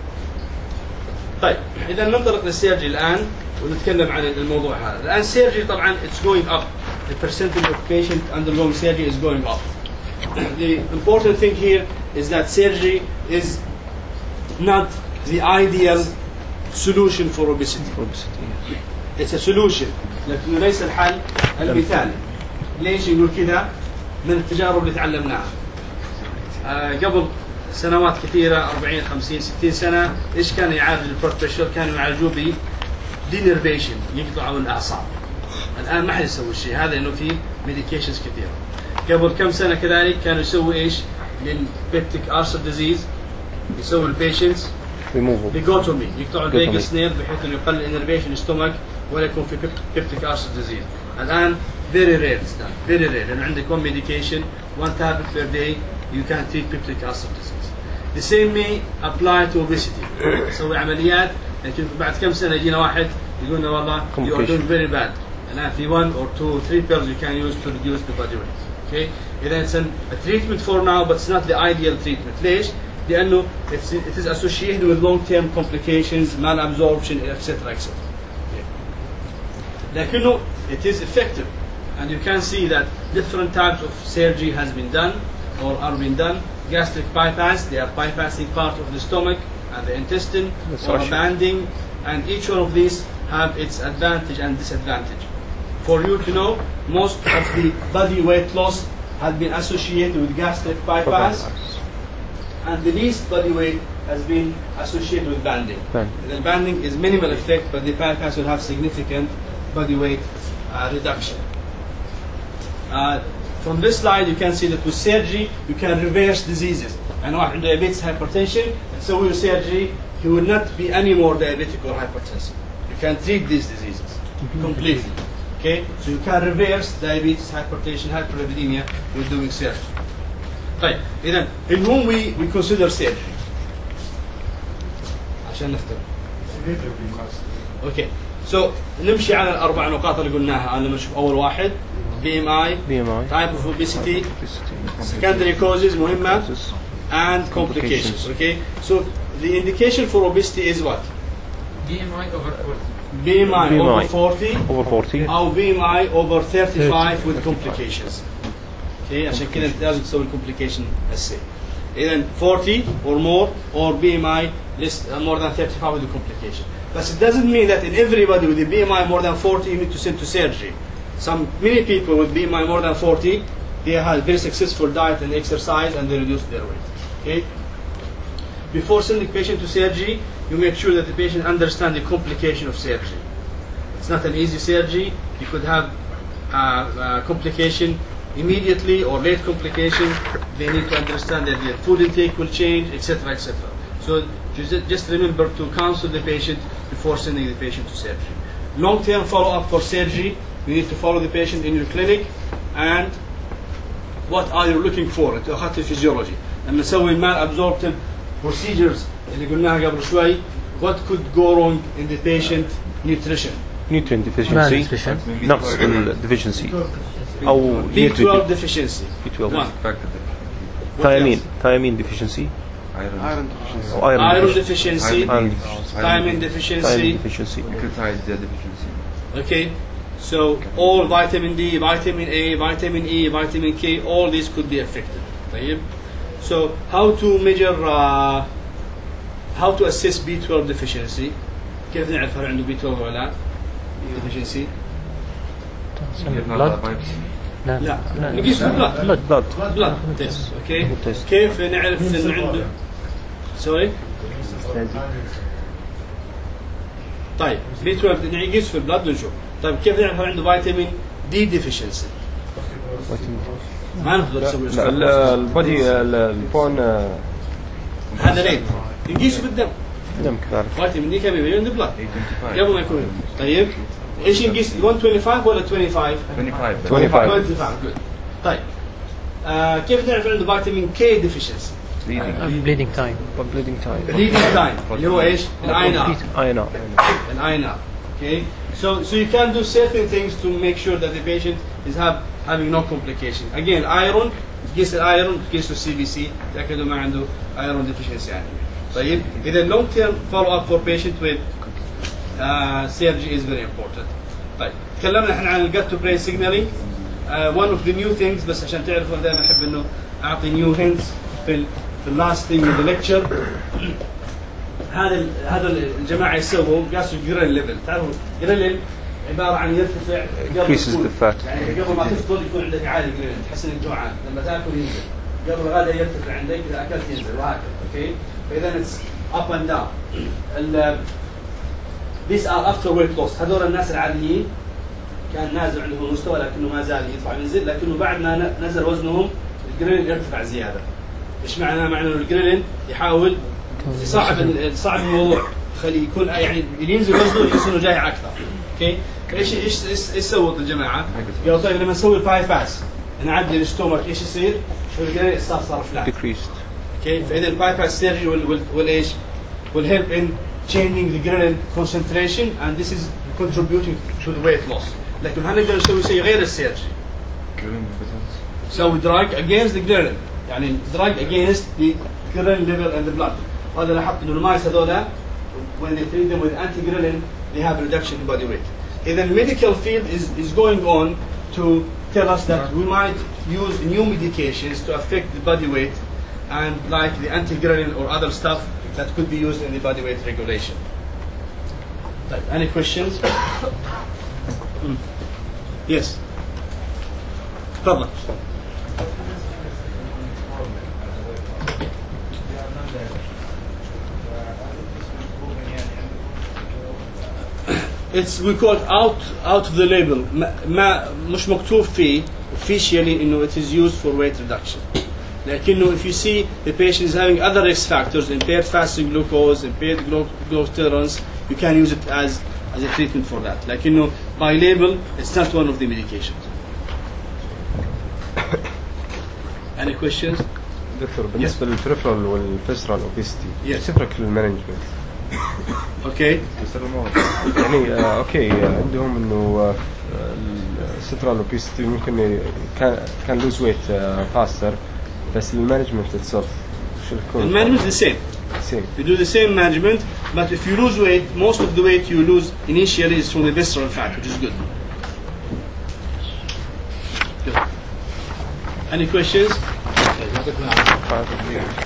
طيب إذا ننطلق للسيرجي الآن ونتكلم عن الموضوع هذا. الآن surgery طبعا it's going up. The percentage of patients undergoing surgery is going up. The important thing here is that surgery is not the ideal solution for obesity. It's a solution لكنه ليس الحل المثالي. ليش يقول كذا؟ من التجارب اللي تعلمناها. آه قبل سنوات كثيرة أربعين خمسين ستين سنة ايش كانوا يعالجوا البلود بريشر؟ كانوا يعالجوه ب دينرفيشن، يقطعوا الأعصاب. الآن ما حد يسوي الشيء هذا لأنه في ميديكيشنز كثيرة. قبل كم سنة كذلك كانوا يسووا ايش؟ للبيبتيك أرثر ديزيز يسووا البيشنتس بيجوتومي، يقطعوا الفيجاس نيرف بحيث انه يقلل انرفيشن ستومك ولا يكون في بيبتيك أرثر ديزيز. الآن very rare it's done, very rare. لأن عندك one medication, one tablet per day, you can treat peptic ulcer disease. The same may apply to obesity. سوي عمليات لكن بعد كم سنة يجينا واحد يقول لنا والله you are doing very bad. الآن في one or two or three pills you can use to reduce the body weight. Okay? إذا it's a treatment for now but it's not the ideal treatment. ليش؟ لأنه it's, it is associated with long-term complications, malabsorption, et cetera et cetera. Okay. لكنه it is effective. And you can see that different types of surgery has been done or are being done. Gastric bypass, they are bypassing part of the stomach and the intestine, That's or banding, and each one of these have its advantage and disadvantage. For you to know, most of the body weight loss has been associated with gastric bypass, and the least body weight has been associated with banding. Band. The banding is minimal effect, but the bypass will have significant body weight uh, reduction. Uh, from this slide you can see that with surgery you can reverse diseases. And واحد عنده diabetes, hypertension, تسوي له surgery, he will not be any more diabetic or hypertensive. You can treat these diseases completely. Okay, so you can reverse diabetes, hypertension, hyperlipidemia with doing surgery. طيب إذا in whom we we consider surgery. عشان نختار. Okay, so نمشي على الأربع نقاط اللي قلناها. أنا نشوف أول واحد B M I, B M I, type of obesity, secondary causes مهمة, and complications. Okay, so the indication for obesity is what? B M I over forty. B M I B M I over forty, over forty, أو B M I over thirty-five with complications. Okay, عشان كذا أنت لازم تسوي complication assay. إذا forty or more, or B M I less uh, more than thirty-five with the complication. But it doesn't mean that in everybody with the B M I more than forty you need to send to surgery. Some many people with B M I more than forty, they have very successful diet and exercise and they reduce their weight. Okay. Before sending patient to surgery, you make sure that the patient understands the complication of surgery. It's not an easy surgery. You could have uh, uh, complication immediately or late complication. They need to understand that their food intake will change, et cetera, et cetera. So just, just remember to counsel the patient before sending the patient to surgery. Long-term follow-up for surgery. You need to follow the patient in your clinic, and what are you looking for? انت اخذت الفيزيولوجي لما نسوي المال absorptive procedures اللي قلناها قبل شوي. What could go wrong in the patient? Nutrition. nutrient deficiency, نقص ال deficiency أو B twelve deficiency. B twelve. One. thiamine, thiamine deficiency, Iron. Iron deficiency. أو iron Iron deficiency, deficiency, iron thiamine deficiency. thiamine deficiency. Nucleotide deficiency. Okay, so all vitamin D, vitamin A, vitamin E, vitamin K, all these could be affected. طيب. So how to measure, uh, how to assess B twelve deficiency? كيف نعرف هل عنده B twelve ولا لا؟ deficiency؟ blood. لا لا نقيس البلاد. blood blood blood test. Okay. test. كيف نعرف إن عنده؟ sorry. طيب B twelve نقيس في البلاد ونشوف. طيب كيف نعرف هل عنده فيتامين دي deficiency؟ ما نقدر نسوي لا البودي البون هذا ليه؟ نقيسه بالدم. دم كذلك. فيتامين دي كم يبين بالبلاد eight قبل ما يكون. طيب ايش نقيس one twenty-five ولا twenty-five؟ twenty-five. twenty-five. twenty-five good. طيب آه كيف نعرف عنده فيتامين كي deficiency؟ bleeding time. bleeding time. bleeding time اللي هو ايش؟ الاي ان ار. I know. الاي ان ار. Okay, so so you can do certain things to make sure that the patient is have having no complication. Again, iron, تقيس الايرون، تقيس له سي بي سي، تاكدوا ما عنده iron deficiency يعني. طيب، إذا long term follow up for patient with uh, surgery is very important. طيب، تكلمنا احنا عن الgut to brain signaling. Uh, one of the new things بس عشان تعرفوا دائما احب انه اعطي new hints في ال في the last thing in the lecture. هذا هذا الجماعه يسووا قاسوا الجرين ليفل. تعرفوا الجرين عباره عن يرتفع increases the fat. يعني قبل ما تفطر يكون عندك عالي جرين، تحس انك جوعان، لما تاكل ينزل، قبل الغداء يرتفع عندك، اذا اكلت ينزل وهكذا. اوكي، فاذا اتس اب اند داون. these are after weight loss. هذول الناس العاديين كان نازل عندهم مستوى لكنه ما زال يطلع ينزل، لكنه بعد ما نزل وزنهم الجرين يرتفع زياده. ايش معناه؟ معناه انه الجرين يحاول يصعب يصعب الموضوع، خليه يكون يعني اللي ينزل وزنه يحس انه جاي اكثر. اوكي، ايش ايش ايش سووا الجماعه؟ قالوا طيب لما نسوي الباي باس نعدل الستومك ايش يصير؟ الجرين صار صار فلات. decreased. اوكي، فاذا الباي باس سيرجري وال وال ايش؟ will help in changing the ghrelin concentration and this is contributing to the weight loss. لكن هنقدر نسوي شيء غير السيرجري. نسوي drug against the ghrelin، يعني drug against the ghrelin level in the blood. وهذا لاحظت انه المايس هذولا when they treat them with anti-ghrelin they have reduction in body weight. إذا medical field is is going on to tell us that we might use new medications to affect the body weight and like the anti-ghrelin or other stuff that could be used in the body weight regulation. طيب, any questions? mm. Yes. تفضل. It's we call it out out of the label. ما, ما مش مكتوب فيه officially you know, it is used for weight reduction. Like, you know, if you see the patient is having other risk factors, impaired fasting glucose, impaired glu- glucose tolerance, you can use it as, as a treatment for that. Like, you know, by label, it's not one of the medications. Any questions? دكتور بالنسبة للبريفرال والفيسرال اوبيستي Yes. تفرق المانجمنت Okay. يعني آه اوكي آه عندهم انه السنترال اوبيستي ممكن ي- كان كان لوز ويت فاستر بس المانجمنت itself شو The يكون management is the same. same. You do the same management, but if you lose weight, most of the weight you lose initially is from the visceral fat, which is good. Good. Any questions?